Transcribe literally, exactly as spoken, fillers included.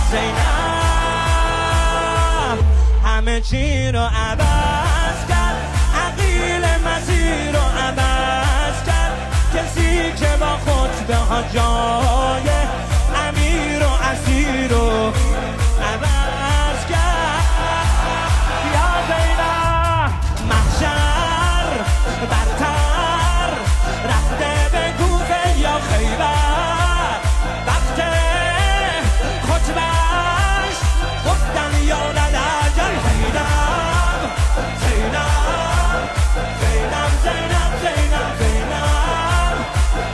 زینب همه چی رو عوض کرد، عقیل مسیر رو عوض کرد، کسی که با خطبه ها جای